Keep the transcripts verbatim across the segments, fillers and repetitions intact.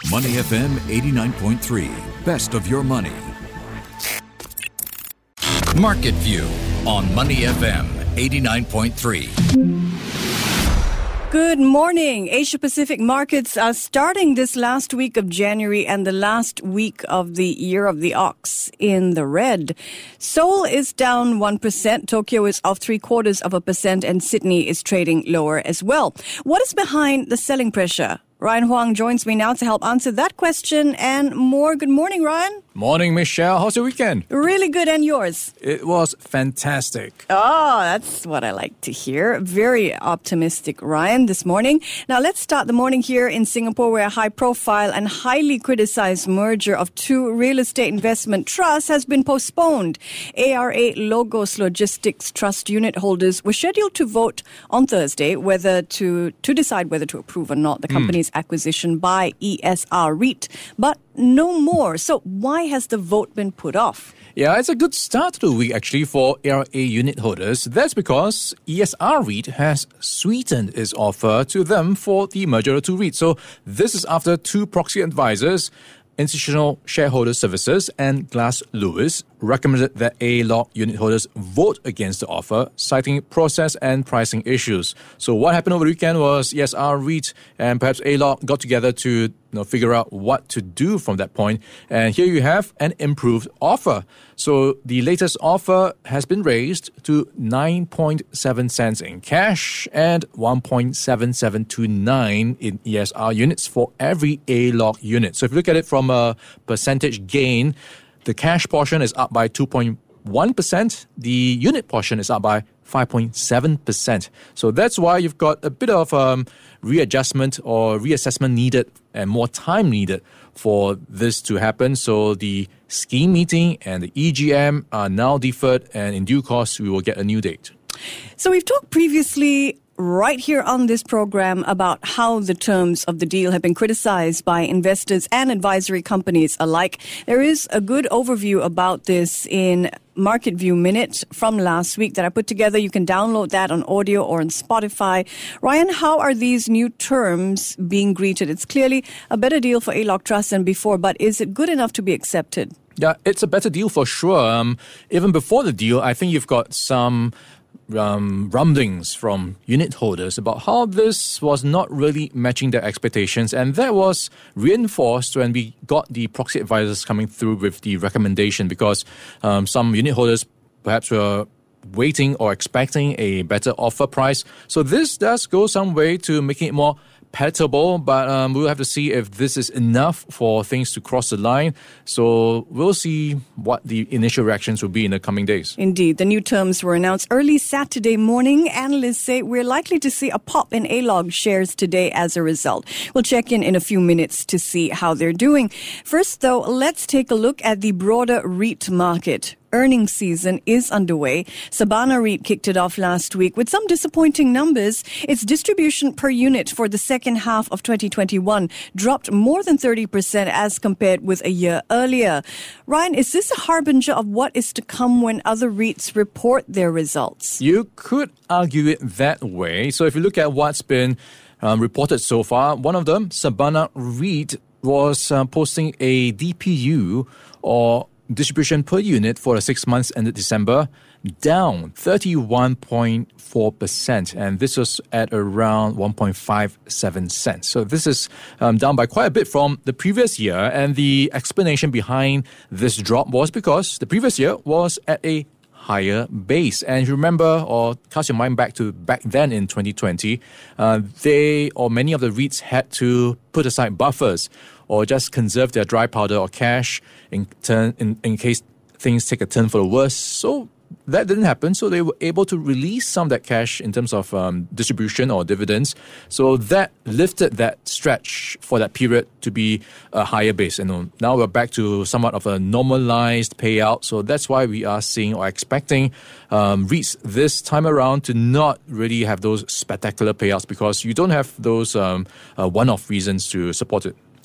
Money F M eighty-nine point three. Best of your money. Market View on Money F M eighty-nine point three. Good morning. Asia Pacific markets are starting this last week of January and the last week of the year of the ox in the red. Seoul is down one percent. Tokyo is off three quarters of a percent and Sydney is trading lower as well. What is behind the selling pressure? Ryan Huang joins me now to help answer that question and more. Good morning, Ryan. Morning, Michelle. How's your weekend? Really good, and yours? It was fantastic. Oh, that's what I like to hear. Very optimistic, Ryan, this morning. Now, let's start the morning here in Singapore, where a high-profile and highly criticized merger of two real estate investment trusts has been postponed. A R A Logos Logistics Trust unit holders were scheduled to vote on Thursday whether to, to decide whether to approve or not the company's mm. acquisition by E S R REIT, but no more. So why has the vote been put off? Yeah, it's a good start to the week actually for A R A unit holders. That's because E S R REIT has sweetened its offer to them for the merger of two REITs. So this is after two proxy advisors, Institutional Shareholder Services and Glass Lewis, recommended that A L O G unit holders vote against the offer, citing process and pricing issues. So what happened over the weekend was E S R REIT and perhaps A L O G got together to you know, figure out what to do from that point. And here you have an improved offer. So the latest offer has been raised to nine point seven cents in cash and one point seven seven two nine in E S R units for every A L O G unit. So if you look at it from a percentage gain, the cash portion is up by two point one percent. The unit portion is up by five point seven percent. So that's why you've got a bit of um, readjustment or reassessment needed and more time needed for this to happen. So the scheme meeting and the E G M are now deferred, and in due course, we will get a new date. So we've talked previously right here on this program about how the terms of the deal have been criticized by investors and advisory companies alike. There is a good overview about this in Market View Minute from last week that I put together. You can download that on audio or on Spotify. Ryan, how are these new terms being greeted? It's clearly a better deal for A L O G Trust than before, but is it good enough to be accepted? Yeah, it's a better deal for sure. Um, even before the deal, I think you've got some Um, rumblings from unit holders about how this was not really matching their expectations, and that was reinforced when we got the proxy advisors coming through with the recommendation, because um, some unit holders perhaps were waiting or expecting a better offer price. So this does go some way to making it more palatable, but um, we'll have to see if this is enough for things to cross the line. So we'll see what the initial reactions will be in the coming days. Indeed. The new terms were announced early Saturday morning. Analysts say we're likely to see a pop in A L O G shares today as a result. We'll check in in a few minutes to see how they're doing. First, though, let's take a look at the broader REIT market. Earnings season is underway. Sabana REIT kicked it off last week with some disappointing numbers. Its distribution per unit for the second half of twenty twenty-one dropped more than thirty percent as compared with a year earlier. Ryan, is this a harbinger of what is to come when other REITs report their results? You could argue it that way. So if you look at what's been um, reported so far, one of them, Sabana REIT, was uh, posting a D P U, or distribution per unit, for the six months ended December, down thirty-one point four percent. And this was at around one point five seven cents. So this is um, down by quite a bit from the previous year. And the explanation behind this drop was because the previous year was at a higher base. And if you remember or cast your mind back to back then in twenty twenty, uh, they or many of the REITs had to put aside buffers or just conserve their dry powder or cash in turn in, in case things take a turn for the worse. So that didn't happen. So they were able to release some of that cash in terms of um, distribution or dividends. So that lifted that stretch for that period to be a higher base. And now we're back to somewhat of a normalized payout. So that's why we are seeing or expecting um, REITs this time around to not really have those spectacular payouts, because you don't have those um, uh, one-off reasons to support it.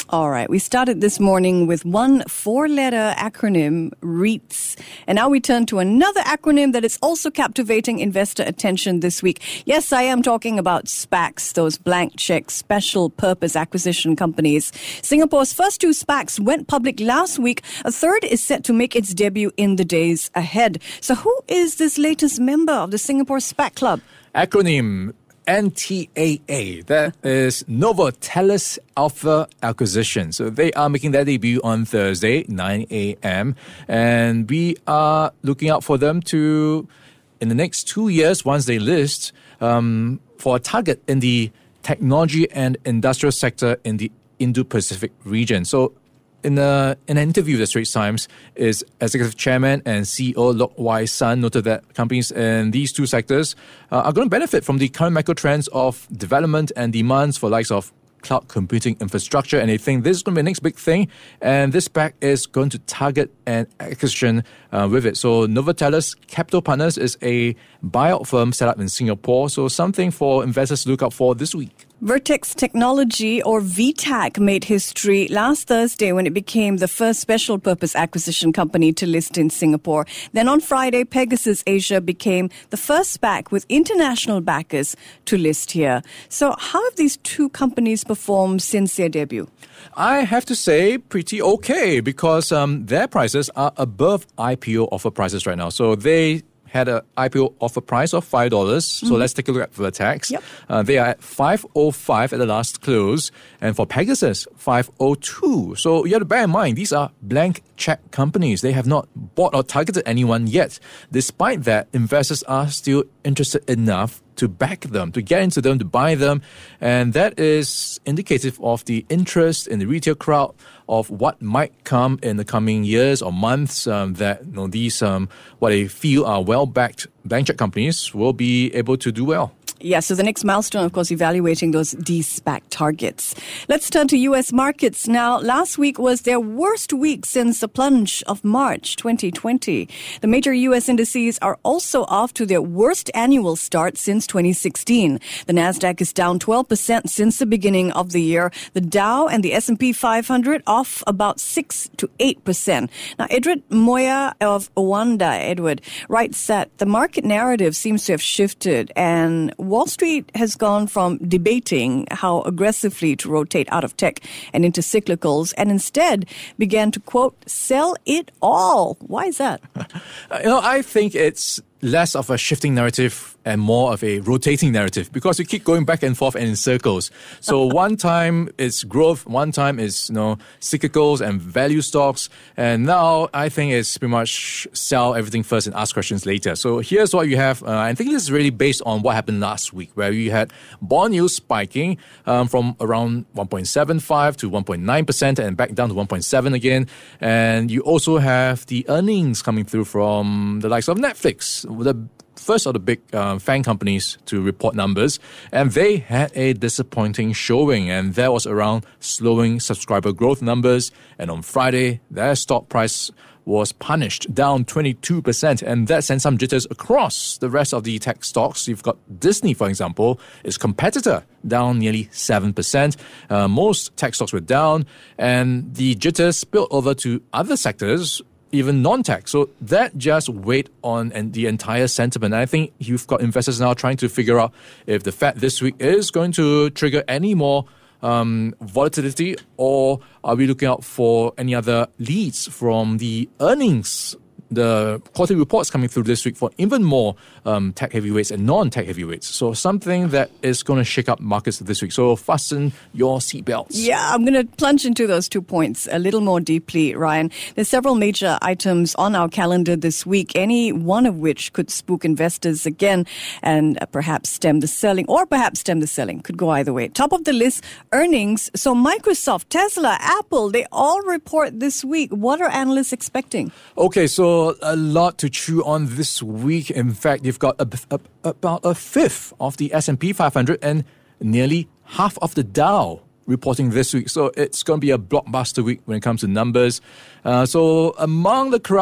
All right. We started this morning with one four-letter acronym, REITs. And now we turn to another acronym that is also captivating investor attention this week. Yes, I am talking about SPACs, those blank check special purpose acquisition companies. Singapore's first two SPACs went public last week. A third is set to make its debut in the days ahead. So who is this latest member of the Singapore SPAC Club? Acronym N T A A. That is Novatelis Alpha Acquisition. So they are making their debut on Thursday, nine a.m. And we are looking out for them to, in the next two years, once they list, um, for a target in the technology and industrial sector in the Indo-Pacific region. So In, a, in an interview with the Straits Times, is Executive Chairman and C E O Lok Wai Sun noted that companies in these two sectors uh, are going to benefit from the current macro trends of development and demands for likes of cloud computing infrastructure, and they think this is going to be the next big thing, and this SPAC is going to target an acquisition uh, with it. So Novatelis Capital Partners is a buyout firm set up in Singapore, so something for investors to look out for this week. Vertex Technology, or V TAC, made history last Thursday when it became the first special purpose acquisition company to list in Singapore. Then on Friday, Pegasus Asia became the first SPAC with international backers to list here. So how have these two companies performed since their debut? I have to say pretty okay, because um, their prices are above I P O offer prices right now. So they had an I P O offer price of five dollars. So mm-hmm. let's take a look at Vertex. Yep. Uh, they are at five oh five at the last close. And for Pegasus, five oh two. So you have to bear in mind, these are blank check companies. They have not bought or targeted anyone yet. Despite that, investors are still interested enough to back them, to get into them, to buy them. And that is indicative of the interest in the retail crowd of what might come in the coming years or months, um, that you know, these, um, what they feel are well-backed blank check companies will be able to do well. Yeah, so the next milestone, of course, evaluating those de-SPAC targets. Let's turn to U S markets now. Last week was their worst week since the plunge of March twenty twenty. The major U S indices are also off to their worst annual start since twenty sixteen. The Nasdaq is down twelve percent since the beginning of the year. The Dow and the S and P five hundred off about six to eight percent. Now, Edward Moya of Owanda, Edward, writes that the market narrative seems to have shifted, and Wall Street has gone from debating how aggressively to rotate out of tech and into cyclicals, and instead began to, quote, sell it all. Why is that? you know, I think it's less of a shifting narrative and more of a rotating narrative, because you keep going back and forth and in circles. So one time it's growth, one time it's, you know, cyclicals and value stocks, and now I think it's pretty much sell everything first and ask questions later. So here's what you have. Uh, I think this is really based on what happened last week, where you had bond yields spiking um, from around one point seven five to one point nine percent and back down to one point seven again. And you also have the earnings coming through from the likes of Netflix, the first of the big uh, FANG companies to report numbers, and they had a disappointing showing, and that was around slowing subscriber growth numbers. And on Friday, their stock price was punished, down twenty-two percent, and that sent some jitters across the rest of the tech stocks. You've got Disney, for example, its competitor, down nearly seven percent. Uh, most tech stocks were down, and the jitters spilled over to other sectors, even non-tech. So that just weighed on and the entire sentiment. I think you've got investors now trying to figure out if the Fed this week is going to trigger any more um, volatility, or are we looking out for any other leads from the earnings, the quarterly reports coming through this week for even more um, tech heavyweights and non-tech heavyweights. So something that is going to shake up markets this week. So fasten your seatbelts. Yeah, I'm going to plunge into those two points a little more deeply, Ryan. There's several major items on our calendar this week, any one of which could spook investors again and uh, perhaps stem the selling, or perhaps stem the selling. Could go either way. Top of the list, earnings. So Microsoft, Tesla, Apple, they all report this week. What are analysts expecting? Okay, so a lot to chew on this week. In fact, you've got a, a, about a fifth of the S and P five hundred and nearly half of the Dow reporting this week. So it's going to be a blockbuster week when it comes to numbers. Uh, so among the crowd,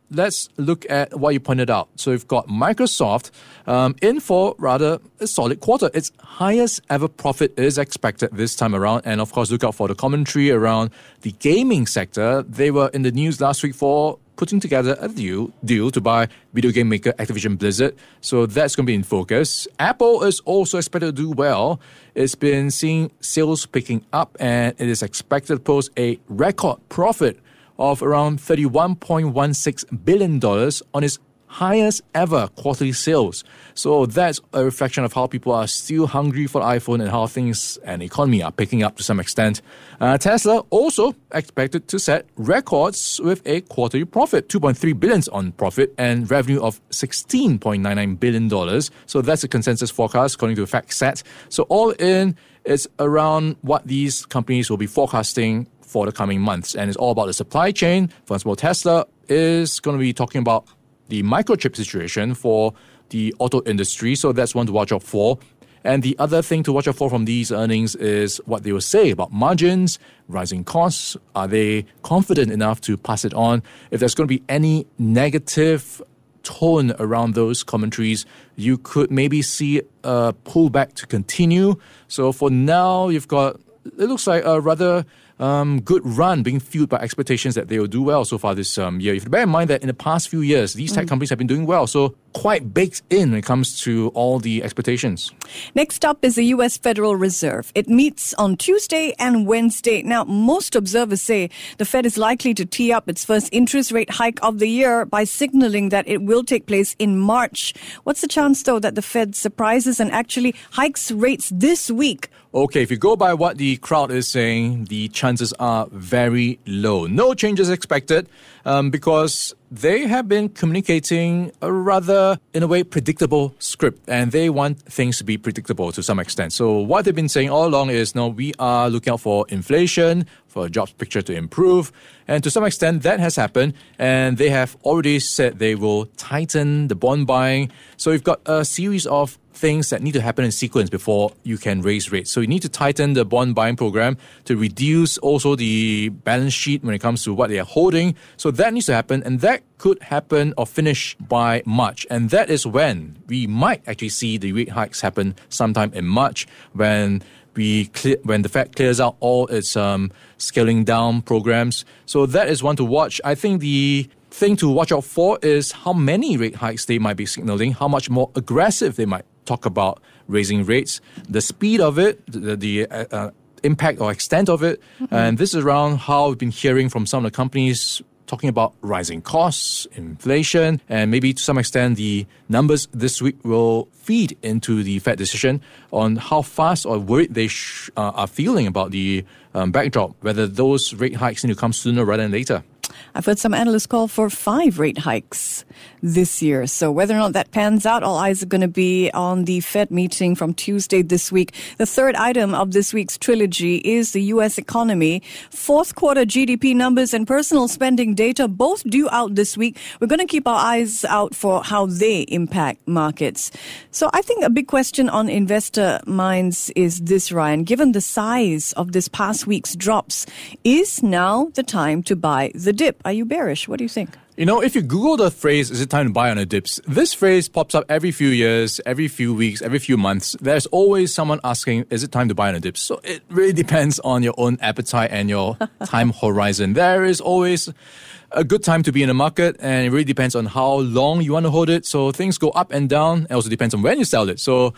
let's look at what you pointed out. So you've got Microsoft um, in for rather a solid quarter. Its highest ever profit is expected this time around. And of course, look out for the commentary around the gaming sector. They were in the news last week for putting together a deal, deal to buy video game maker Activision Blizzard. So that's going to be in focus. Apple is also expected to do well. It's been seeing sales picking up, and it is expected to post a record profit of around thirty-one point one six billion dollars on its highest ever quarterly sales. So that's a reflection of how people are still hungry for the iPhone and how things and the economy are picking up to some extent. Uh, Tesla also expected to set records with a quarterly profit, two point three billion dollars on profit and revenue of sixteen point nine nine billion dollars. So that's a consensus forecast according to FactSet. So all in, it's around what these companies will be forecasting for the coming months. And it's all about the supply chain. For example, Tesla is going to be talking about the microchip situation for the auto industry. So that's one to watch out for. And the other thing to watch out for from these earnings is what they will say about margins, rising costs. Are they confident enough to pass it on? If there's going to be any negative tone around those commentaries, you could maybe see a pullback to continue. So for now, you've got, it looks like a rather Um, good run being fueled by expectations that they will do well so far this um, year. You have to bear in mind that in the past few years, these tech mm. companies have been doing well, so quite baked in when it comes to all the expectations. Next up is the U S Federal Reserve. It meets on Tuesday and Wednesday. Now, most observers say the Fed is likely to tee up its first interest rate hike of the year by signaling that it will take place in March. What's the chance, though, that the Fed surprises and actually hikes rates this week? Okay, if you go by what the crowd is saying, the chances are very low. No changes expected um, because they have been communicating a rather, in a way, predictable script, and they want things to be predictable to some extent. So what they've been saying all along is, no, we are looking out for inflation, for a jobs picture to improve, and to some extent that has happened, and they have already said they will tighten the bond buying. So you've got a series of things that need to happen in sequence before you can raise rates. So you need to tighten the bond buying program to reduce also the balance sheet when it comes to what they are holding. So that needs to happen, and that could happen or finish by March. And that is when we might actually see the rate hikes happen sometime in March, when we clear, when the Fed clears out all its um, scaling down programs. So that is one to watch. I think the thing to watch out for is how many rate hikes they might be signaling, how much more aggressive they might talk about raising rates, the speed of it, the, the uh, impact or extent of it. Mm-hmm. And this is around how we've been hearing from some of the companies talking about rising costs, inflation, and maybe to some extent the numbers this week will feed into the Fed decision on how fast or worried they sh- uh, are feeling about the um, backdrop, whether those rate hikes need to come sooner rather than later. I've heard some analysts call for five rate hikes this year. So whether or not that pans out, all eyes are going to be on the Fed meeting from Tuesday this week. The third item of this week's trilogy is the U S economy. Fourth quarter G D P numbers and personal spending data both due out this week. We're going to keep our eyes out for how they impact markets. So I think a big question on investor minds is this, Ryan. Given the size of this past week's drops, is now the time to buy the dip? Are you bearish? What do you think? You know, if you Google the phrase, is it time to buy on the dips? This phrase pops up every few years, every few weeks, every few months. There's always someone asking, is it time to buy on the dips? So it really depends on your own appetite and your time horizon. There is always a good time to be in the market, and it really depends on how long you want to hold it. So things go up and down. It also depends on when you sell it. So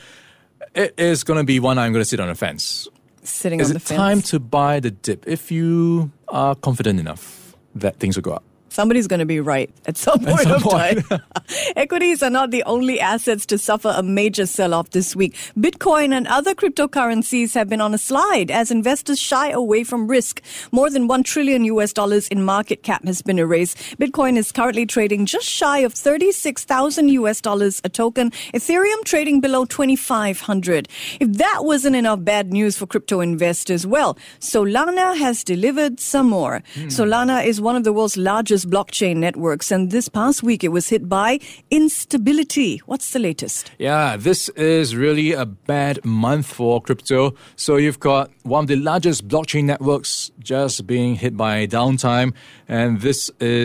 it is going to be one I'm going to sit on the fence. Sitting is on the it fence. time to buy the dip if you are confident enough that things will go up? Somebody's going to be right at some point some of point. time. Equities are not the only assets to suffer a major sell-off this week. Bitcoin and other cryptocurrencies have been on a slide as investors shy away from risk. More than one trillion U S dollars in market cap has been erased. Bitcoin is currently trading just shy of thirty-six thousand U S dollars a token. Ethereum trading below twenty-five hundred. If that wasn't enough bad news for crypto investors, well, Solana has delivered some more. Hmm. Solana is one of the world's largest blockchain networks, and this past week it was hit by instability. What's the latest? Yeah, this is really a bad month for crypto. So you've got one of the largest blockchain networks just being hit by downtime, and this is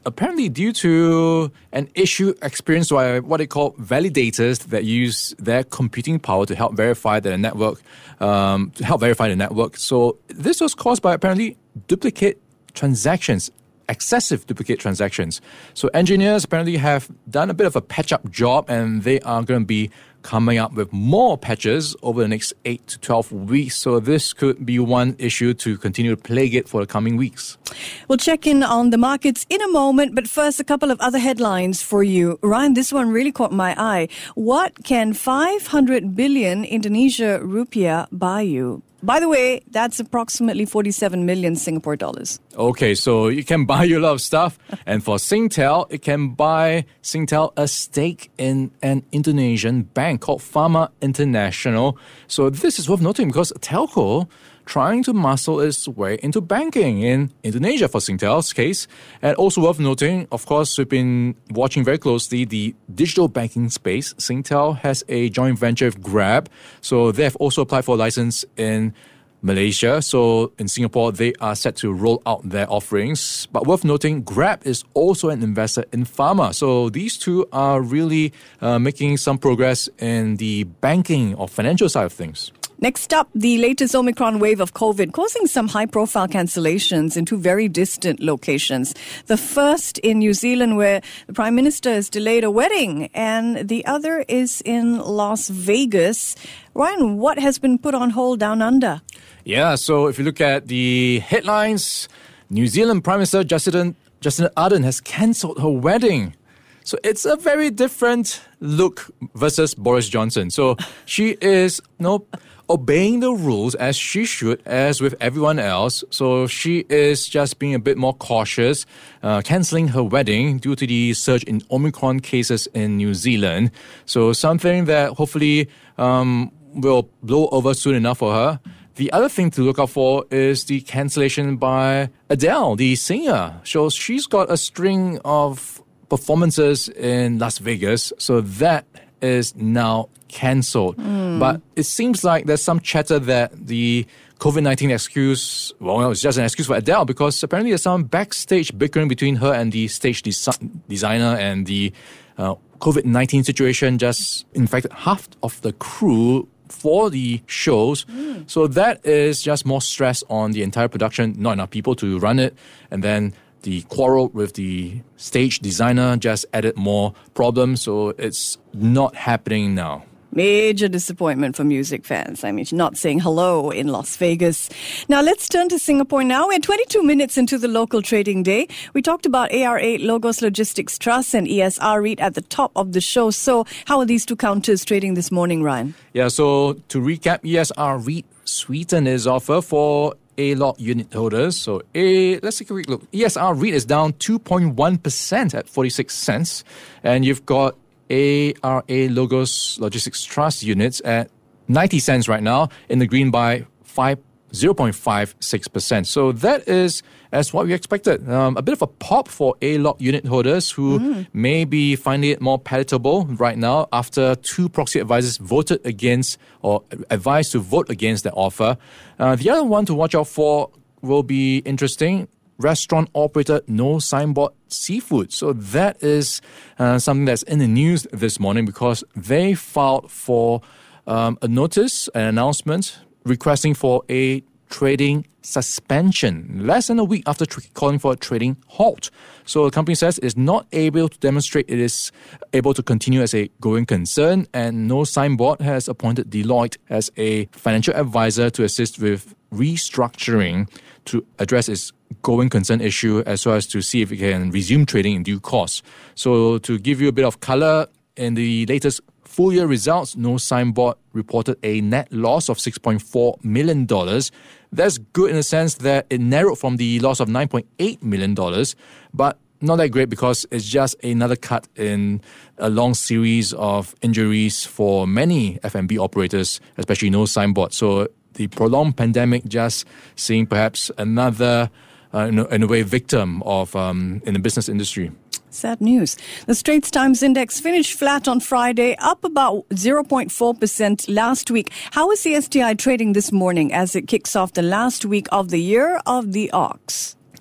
apparently due to an issue experienced by what they call validators that use their computing power to help verify the network, um, to help verify the network. So this was caused by apparently duplicate transactions, excessive duplicate transactions. So engineers apparently have done a bit of a patch-up job, and they are going to be coming up with more patches over the next eight to twelve weeks. So this could be one issue to continue to plague it for the coming weeks. We'll check in on the markets in a moment, but first, a couple of other headlines for you. Ryan, this one really caught my eye. What can five hundred billion Indonesia rupiah buy you? By the way, that's approximately forty-seven million Singapore dollars. Okay, so it can buy you a lot of stuff. And for Singtel, it can buy Singtel a stake in an Indonesian bank called Pharma International. So this is worth noting because telco trying to muscle its way into banking in Indonesia for Singtel's case. And also worth noting, of course, we've been watching very closely the digital banking space. Singtel has a joint venture with Grab. So they have also applied for a license in Malaysia. So in Singapore, they are set to roll out their offerings. But worth noting, Grab is also an investor in Pharma. So these two are really uh, making some progress in the banking or financial side of things. Next up, the latest Omicron wave of COVID causing some high-profile cancellations in two very distant locations. The first in New Zealand, where the Prime Minister has delayed a wedding, and the other is in Las Vegas. Ryan, what has been put on hold down under? Yeah, so if you look at the headlines, New Zealand Prime Minister Jacinda, Jacinda Ardern has cancelled her wedding. So it's a very different look versus Boris Johnson. So she is, you know, obeying the rules as she should, as with everyone else. So she is just being a bit more cautious, uh, cancelling her wedding due to the surge in Omicron cases in New Zealand. So something that hopefully um, will blow over soon enough for her. The other thing to look out for is the cancellation by Adele, the singer. So she's got a string of performances in Las Vegas, so that is now cancelled. Mm. But it seems like there's some chatter that the COVID nineteen excuse, well, it's just an excuse for Adele, because apparently there's some backstage bickering between her and the stage desi- designer, and the uh, COVID nineteen situation just infected half of the crew for the shows. Mm. So that is just more stress on the entire production, not enough people to run it, and then the quarrel with the stage designer just added more problems, so it's not happening now. Major disappointment for music fans. I mean, not saying hello in Las Vegas. Now, let's turn to Singapore now. We're twenty-two minutes into the local trading day. We talked about A R A Logos Logistics Trust and E S R REIT at the top of the show. So how are these two counters trading this morning, Ryan? Yeah, so to recap, E S R REIT sweetened its offer for A L O G unit holders. So a let's take a quick look. E S R REIT is down two point one percent at forty-six cents. And you've got A R A Logos Logistics Trust units at ninety cents right now, in the green by zero point five six percent. So that is as what we expected. Um, a bit of a pop for A L O G unit holders who mm. may be finding it more palatable right now after two proxy advisors voted against or advised to vote against the offer. Uh, the other one to watch out for will be interesting. Restaurant operator No Signboard Seafood. So that is uh, something that's in the news this morning because they filed for um, a notice, an announcement requesting for a trading suspension less than a week after tr- calling for a trading halt. So the company says it's not able to demonstrate it is able to continue as a going concern, and No Signboard has appointed Deloitte as a financial advisor to assist with restructuring to address its going concern issue, as well as to see if it can resume trading in due course. So to give you a bit of color, in the latest full year results, No Signboard reported a net loss of six point four million dollars. That's good in the sense that it narrowed from the loss of nine point eight million dollars, but not that great because it's just another cut in a long series of injuries for many F and B operators, especially No Signboard. So the prolonged pandemic just seeing perhaps another, uh, in, a, in a way, victim of um, in the business industry. Sad news. The Straits Times Index finished flat on Friday, up about zero point four percent last week. How is the S T I trading this morning as it kicks off the last week of the year of the ox?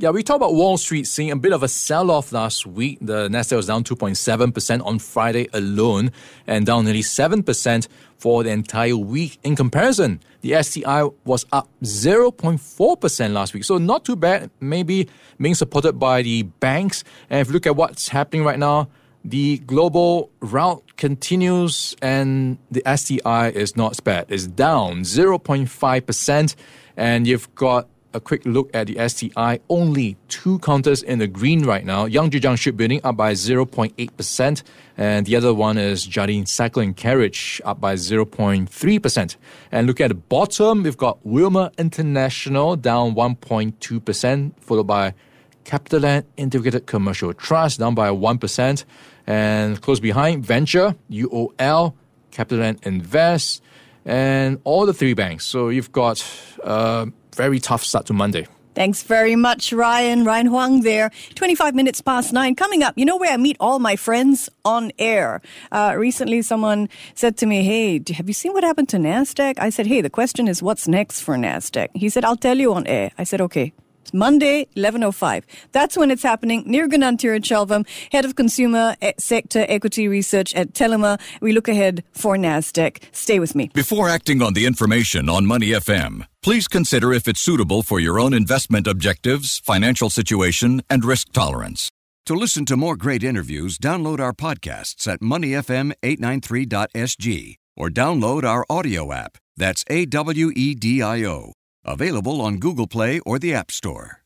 Yeah, we talked about Wall Street seeing a bit of a sell-off last week. The Nasdaq was down two point seven percent on Friday alone and down nearly seven percent for the entire week. In comparison, the S T I was up zero point four percent last week. So not too bad, maybe being supported by the banks. And if you look at what's happening right now, the global rout continues and the S T I is not spared. It's down zero point five percent. And you've got a quick look at the S T I, only two counters in the green right now. Yangjiang Shipbuilding up by zero point eight percent, and the other one is Jardine Cycle and Carriage up by zero point three percent. And looking at the bottom, we've got Wilmar International down one point two percent, followed by CapitaLand Integrated Commercial Trust down by one percent, and close behind, Venture, U O L, CapitaLand Invest, and all the three banks. So you've got uh, very tough start to Monday. Thanks very much, Ryan. Ryan Huang there. twenty-five minutes past nine. Coming up, you know where I meet all my friends? On air. Uh, recently, someone said to me, hey, have you seen what happened to NASDAQ? I said, hey, the question is, what's next for NASDAQ? He said, I'll tell you on air. I said, okay. It's Monday, eleven oh five. That's when it's happening. Nirgunan Tirachelvam, Head of Consumer Sector Equity Research at Telema. We look ahead for NASDAQ. Stay with me. Before acting on the information on Money F M, please consider if it's suitable for your own investment objectives, financial situation, and risk tolerance. To listen to more great interviews, download our podcasts at money f m eight ninety-three dot s g or download our audio app. That's A W E D I O. Available on Google Play or the App Store.